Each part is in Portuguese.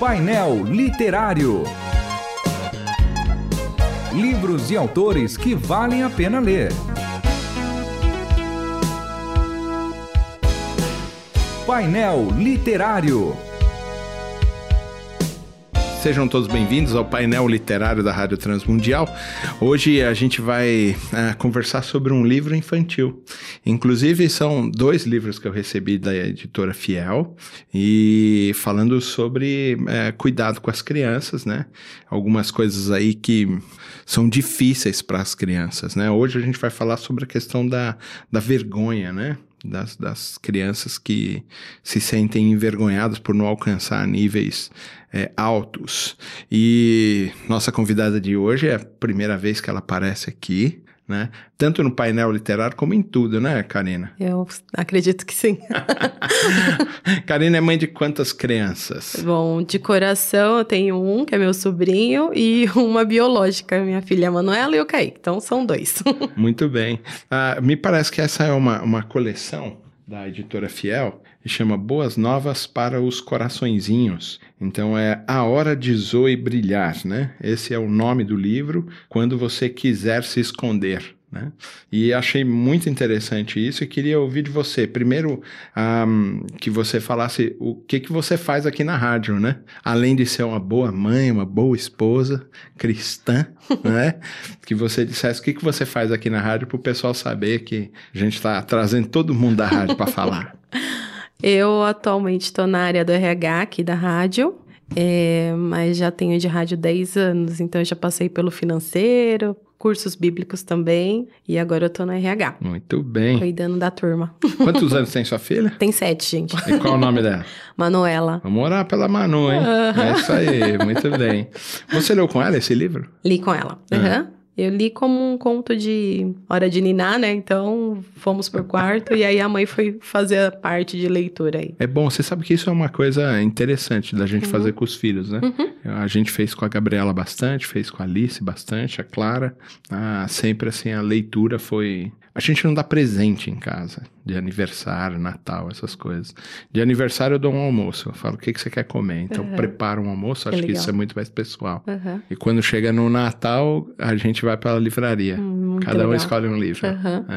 Painel Literário. Livros e autores que valem a pena ler. Painel Literário. Sejam todos bem-vindos ao painel literário da Rádio Transmundial. Hoje a gente vai conversar sobre um livro infantil. Inclusive, são 2 livros que eu recebi da editora Fiel e falando sobre cuidado com as crianças, né? Algumas coisas aí que são difíceis para as crianças, né? Hoje a gente vai falar sobre a questão da vergonha, né? Das crianças que se sentem envergonhadas por não alcançar níveis altos. E nossa convidada de hoje é a primeira vez que ela aparece aqui, né? Tanto no painel literário como em tudo, né, Karina? Eu acredito que sim. Karina é mãe de quantas crianças? Bom, de coração eu tenho um, que é meu sobrinho, e uma biológica, minha filha Manuela e o Kaique. Então são 2. Muito bem. Me parece que essa é uma coleção da editora Fiel, que chama Boas Novas para os Coraçõezinhos. Então é A Hora de Zoe Brilhar, né? Esse é o nome do livro, Quando Você Quiser Se Esconder, né? E achei muito interessante isso e queria ouvir de você. Primeiro, que você falasse o que você faz aqui na rádio, né? Além de ser uma boa mãe, uma boa esposa, cristã, né? Que você dissesse o que você faz aqui na rádio para o pessoal saber que a gente está trazendo todo mundo da rádio para falar. Eu atualmente estou na área do RH aqui da rádio, mas já tenho de rádio 10 anos, então eu já passei pelo financeiro, cursos bíblicos também, e agora eu tô no RH. Muito bem. Cuidando da turma. Quantos anos tem sua filha? Tem 7, gente. E qual o nome dela? Manuela. Vamos orar pela Manu, hein? É isso aí, muito bem. Você leu com ela esse livro? Li com ela. Eu li como um conto de hora de ninar, né? Então, fomos pro quarto e aí a mãe foi fazer a parte de leitura aí. É bom, você sabe que isso é uma coisa interessante da gente fazer com os filhos, né? A gente fez com a Gabriela bastante, fez com a Alice bastante, a Clara. Sempre assim, a leitura foi... A gente não dá presente em casa, de aniversário, Natal, essas coisas. De aniversário eu dou um almoço, eu falo o que você quer comer. Então prepara um almoço, acho que isso é muito mais pessoal. E quando chega no Natal, a gente vai para a livraria. Cada um escolhe um livro.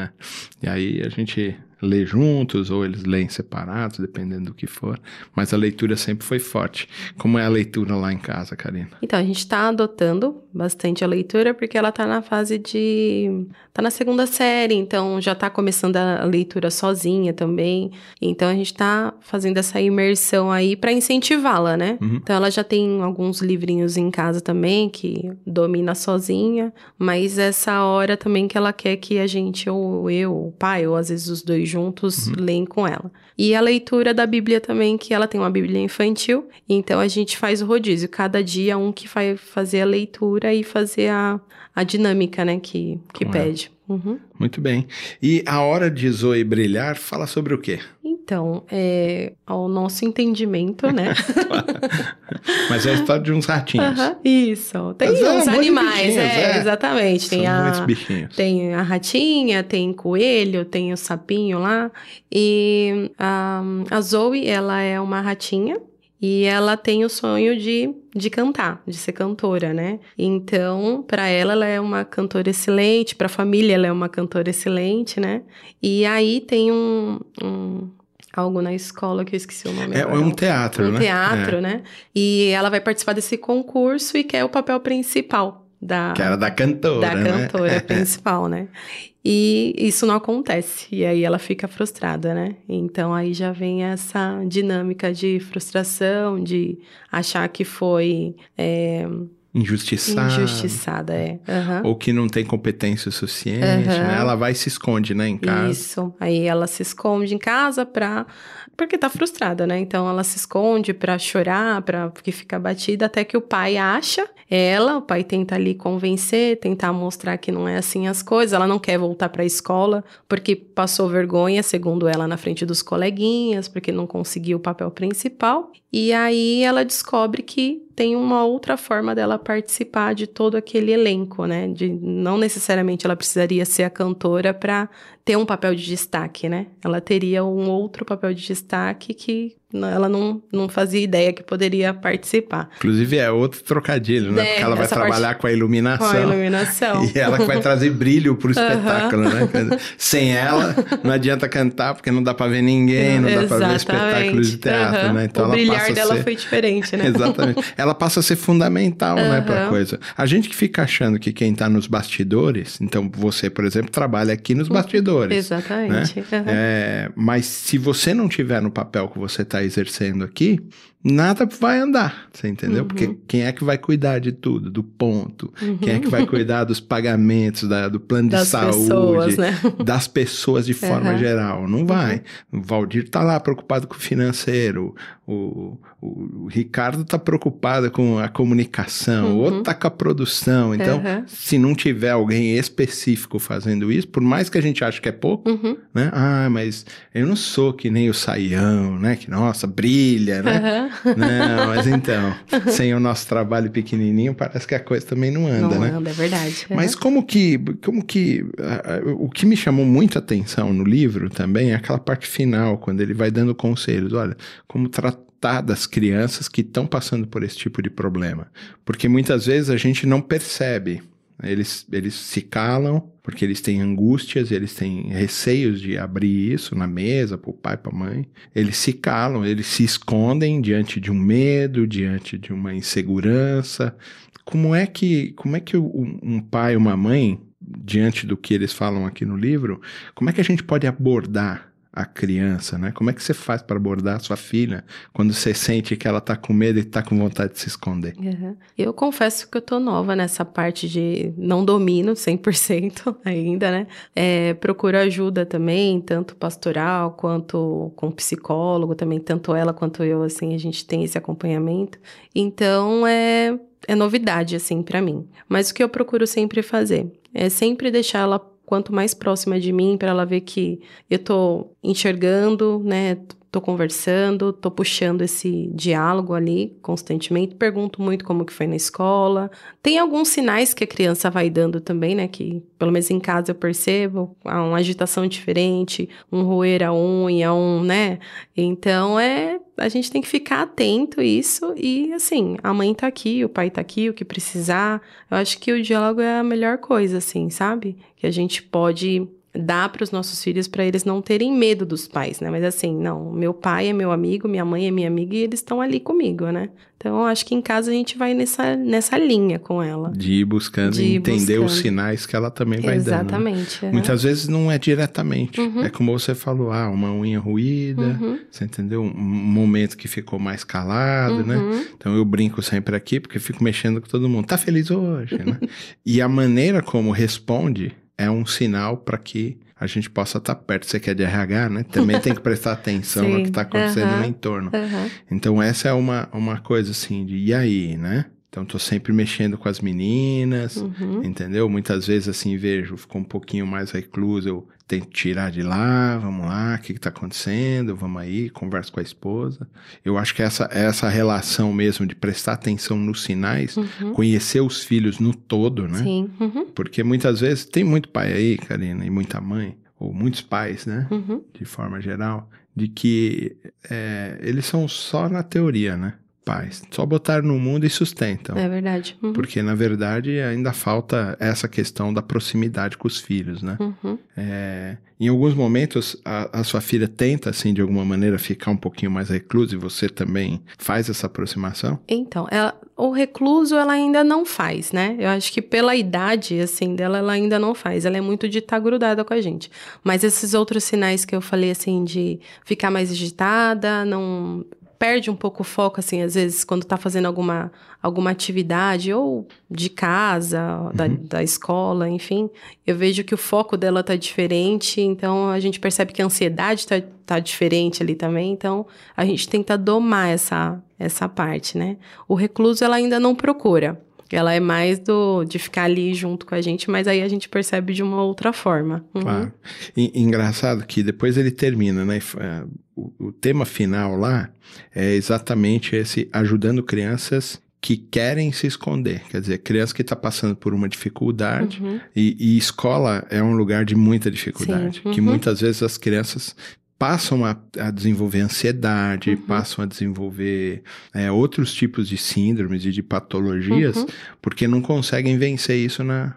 E aí a gente lê juntos, ou eles leem separados, dependendo do que for. Mas a leitura sempre foi forte. Como é a leitura lá em casa, Karina? Então, a gente tá adotando bastante a leitura, porque ela tá na fase de... Tá na 2ª série, então já tá começando a leitura sozinha também. Então, a gente tá fazendo essa imersão aí pra incentivá-la, né? Então, ela já tem alguns livrinhos em casa também, que domina sozinha. Mas essa hora também que ela quer que a gente, ou eu, ou o pai, ou às vezes os 2 juntos, leem com ela. E a leitura da Bíblia também, que ela tem uma Bíblia infantil, então a gente faz o rodízio. Cada dia um que vai fazer a leitura e fazer a dinâmica, né, que pede. Muito bem. E A Hora de Zoe Brilhar fala sobre o quê? Então, ao nosso entendimento, né? Mas é a história de uns ratinhos. Isso. Tem uns animais, exatamente. Tem muitos bichinhos. Tem a ratinha, tem coelho, tem o sapinho lá. E a Zoe, ela é uma ratinha. E ela tem o sonho de cantar, de ser cantora, né? Então, para ela é uma cantora excelente, para a família ela é uma cantora excelente, né? E aí tem algo na escola que eu esqueci o nome agora. É um teatro, né? Um teatro, né? E ela vai participar desse concurso e quer o papel principal. Que era da cantora, né? Da cantora principal, né? E isso não acontece. E aí ela fica frustrada, né? Então aí já vem essa dinâmica de frustração, de achar que foi... Injustiçada, Ou que não tem competência suficiente, né? Ela vai e se esconde, né, em casa. Isso. Aí ela se esconde em casa porque tá frustrada, né? Então ela se esconde pra chorar, porque fica abatida, até que o pai acha ela, o pai tenta ali convencer, tentar mostrar que não é assim as coisas. Ela não quer voltar pra escola, porque passou vergonha, segundo ela, na frente dos coleguinhas, porque não conseguiu o papel principal. E aí ela descobre que tem uma outra forma dela participar de todo aquele elenco, né? Não necessariamente ela precisaria ser a cantora para ter um papel de destaque, né? Ela teria um outro papel de destaque que ela não fazia ideia que poderia participar. Inclusive é outro trocadilho, né? Porque ela vai trabalhar com a iluminação. Com a iluminação. E ela que vai trazer brilho pro espetáculo, né? Sem ela, não adianta cantar, porque não dá pra ver ninguém, não dá pra ver espetáculos de teatro, né? Então o ela brilhar passa dela a ser... foi diferente, né? Exatamente. Ela passa a ser fundamental, né, pra coisa. A gente que fica achando que quem tá nos bastidores, então você, por exemplo, trabalha aqui nos bastidores. Exatamente. Né? Mas se você não tiver no papel que você tá exercendo aqui, nada vai andar, você entendeu? Porque quem é que vai cuidar de tudo, do ponto? Quem é que vai cuidar dos pagamentos, do plano de saúde, pessoas, né? Das pessoas de forma geral? Não vai. O Valdir tá lá preocupado com o financeiro, o Ricardo tá preocupado com a comunicação, o outro tá com a produção. Então, se não tiver alguém específico fazendo isso, por mais que a gente ache que é pouco, né? Ah, mas eu não sou que nem o Saião, né? Que, nossa, brilha, né? Não, mas então, sem o nosso trabalho pequenininho, parece que a coisa também não anda, né? Não anda, é verdade. Mas como que o que me chamou muito a atenção no livro também é aquela parte final, quando ele vai dando conselhos. Olha, como tratar das crianças que estão passando por esse tipo de problema. Porque muitas vezes a gente não percebe. Eles se calam porque eles têm angústias, eles têm receios de abrir isso na mesa para o pai, para a mãe. Eles se calam, eles se escondem diante de um medo, diante de uma insegurança. Como é que um pai, uma mãe, diante do que eles falam aqui no livro, como é que a gente pode abordar a criança, né? Como é que você faz para abordar a sua filha quando você sente que ela tá com medo e tá com vontade de se esconder? Eu confesso que eu tô nova nessa parte de não domino 100% ainda, né? Procuro ajuda também, tanto pastoral quanto com psicólogo também, tanto ela quanto eu, assim, a gente tem esse acompanhamento. Então, é novidade, assim, para mim. Mas o que eu procuro sempre fazer é sempre deixar ela quanto mais próxima de mim, para ela ver que eu tô enxergando, né, tô conversando, tô puxando esse diálogo ali constantemente, pergunto muito como que foi na escola. Tem alguns sinais que a criança vai dando também, né, que pelo menos em casa eu percebo, uma agitação diferente, um roer a unha, né, então a gente tem que ficar atento a isso e, assim, a mãe tá aqui, o pai tá aqui, o que precisar. Eu acho que o diálogo é a melhor coisa, assim, sabe? Que a gente pode dar para os nossos filhos para eles não terem medo dos pais, né? Mas assim, não, meu pai é meu amigo, minha mãe é minha amiga e eles estão ali comigo, né? Então, eu acho que em casa a gente vai nessa linha com ela. De ir buscando e entender os sinais que ela também vai dando. Exatamente. Né? Muitas vezes não é diretamente. É como você falou, uma unha ruída, você entendeu? Um momento que ficou mais calado, né? Então, eu brinco sempre aqui, porque fico mexendo com todo mundo. Tá feliz hoje, né? E a maneira como responde é um sinal para que a gente possa estar perto. Você que é de RH, né? Também tem que prestar atenção no que está acontecendo no entorno. Então, essa é uma coisa assim de, e aí, né? Então, tô sempre mexendo com as meninas, entendeu? Muitas vezes, assim, ficou um pouquinho mais recluso, eu tento tirar de lá, vamos lá, o que tá acontecendo? Vamos aí, converso com a esposa. Eu acho que essa relação mesmo de prestar atenção nos sinais, conhecer os filhos no todo, né? Sim. Porque muitas vezes, tem muito pai aí, Karina, e muita mãe, ou muitos pais, né? De forma geral, de que eles são só na teoria, né? Pais. Só botar no mundo e sustentam. É verdade. Porque, na verdade, ainda falta essa questão da proximidade com os filhos, né? Em alguns momentos, a sua filha tenta, assim, de alguma maneira, ficar um pouquinho mais reclusa e você também faz essa aproximação? Então, o recluso ela ainda não faz, né? Eu acho que pela idade, assim, dela, ela ainda não faz. Ela é muito de estar grudada com a gente. Mas esses outros sinais que eu falei, assim, de ficar mais agitada, não... perde um pouco o foco, assim, às vezes, quando tá fazendo alguma atividade, ou de casa, da escola, enfim. Eu vejo que o foco dela tá diferente, então a gente percebe que a ansiedade tá diferente ali também, então a gente tenta domar essa parte, né? O recluso, ela ainda não procura. Ela é mais de ficar ali junto com a gente, mas aí a gente percebe de uma outra forma. Claro. Engraçado que depois ele termina, né? O tema final lá é exatamente esse, ajudando crianças que querem se esconder. Quer dizer, criança que está passando por uma dificuldade, e escola é um lugar de muita dificuldade, que muitas vezes as crianças passam a desenvolver ansiedade, passam a desenvolver outros tipos de síndromes e de patologias, porque não conseguem vencer isso na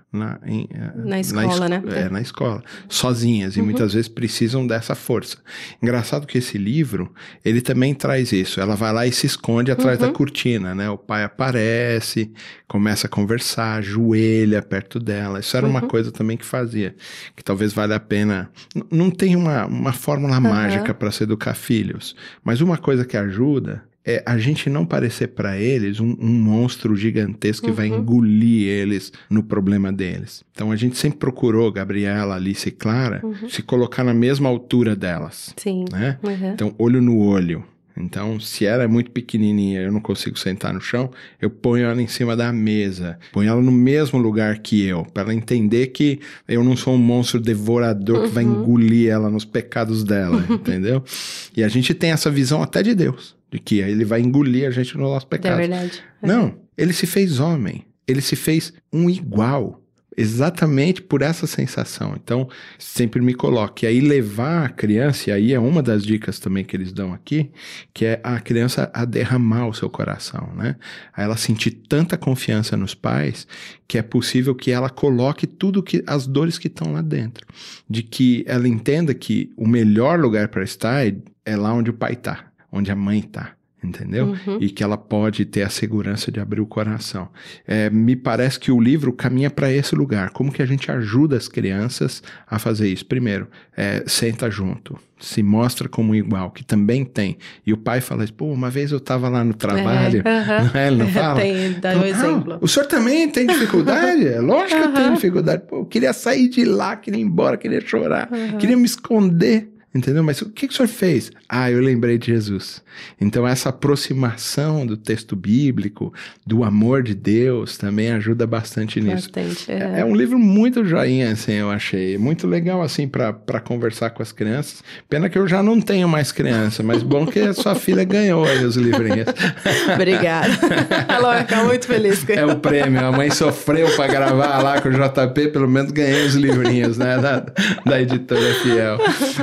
escola, né? Na escola, sozinhas, e muitas vezes precisam dessa força. Engraçado que esse livro, ele também traz isso. Ela vai lá e se esconde atrás da cortina, né? O pai aparece, começa a conversar, ajoelha perto dela. Isso era uma coisa também que fazia, que talvez valha a pena. Não tem uma fórmula mágica para se educar filhos, mas uma coisa que ajuda é a gente não parecer para eles um monstro gigantesco que vai engolir eles no problema deles. Então a gente sempre procurou, Gabriela, Alice e Clara, se colocar na mesma altura delas. Sim. Né? Então, olho no olho. Então, se ela é muito pequenininha, eu não consigo sentar no chão, eu ponho ela em cima da mesa, ponho ela no mesmo lugar que eu, para ela entender que eu não sou um monstro devorador que vai engolir ela nos pecados dela, entendeu? E a gente tem essa visão até de Deus, de que ele vai engolir a gente nos nossos pecados. É verdade. Não, ele se fez homem, ele se fez um igual. Exatamente por essa sensação. Então, sempre me coloque. E aí levar a criança, e aí é uma das dicas também que eles dão aqui, que é a criança a derramar o seu coração, né? A ela sentir tanta confiança nos pais, que é possível que ela coloque as dores que estão lá dentro. De que ela entenda que o melhor lugar para estar é lá onde o pai está, onde a mãe está. Entendeu? E que ela pode ter a segurança de abrir o coração. Me parece que o livro caminha para esse lugar. Como que a gente ajuda as crianças a fazer isso? Primeiro, senta junto, se mostra como igual, que também tem. E o pai fala, pô, uma vez eu estava lá no trabalho, ele não fala? Dá um exemplo. O senhor também tem dificuldade? É lógico que eu tenho dificuldade. Pô, eu queria sair de lá, queria ir embora, queria chorar, queria me esconder. Entendeu? Mas o que o senhor fez? Eu lembrei de Jesus. Então essa aproximação do texto bíblico, do amor de Deus, também ajuda bastante nisso. Bastante. É um livro muito joinha, assim, eu achei. Muito legal, assim, para conversar com as crianças. Pena que eu já não tenho mais criança, mas bom que a sua filha ganhou aí os livrinhos. Obrigada. Ela vai ficar muito feliz com isso. É o prêmio. A mãe sofreu para gravar lá com o JP, pelo menos ganhei os livrinhos, né? Da editora Fiel.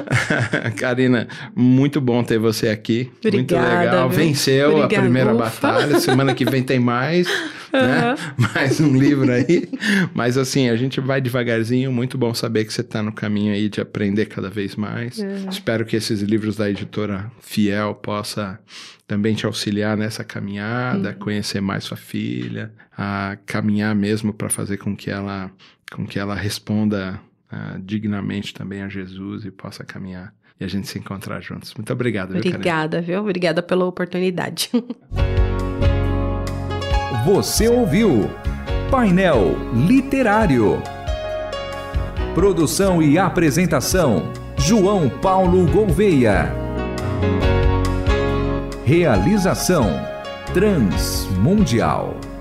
Karina, muito bom ter você aqui. Obrigada, muito legal. Viu? Venceu Obrigada. A primeira batalha. Semana que vem tem mais, né? Mais um livro aí. Mas assim, a gente vai devagarzinho. Muito bom saber que você está no caminho aí de aprender cada vez mais. Espero que esses livros da editora Fiel possa também te auxiliar nessa caminhada, conhecer mais sua filha, a caminhar mesmo para fazer com que ela responda dignamente também a Jesus e possa caminhar e a gente se encontrar juntos. Muito obrigado. Obrigada, viu? Obrigada pela oportunidade. Você ouviu Painel Literário. Produção e apresentação, João Paulo Gouveia. Realização, Transmundial.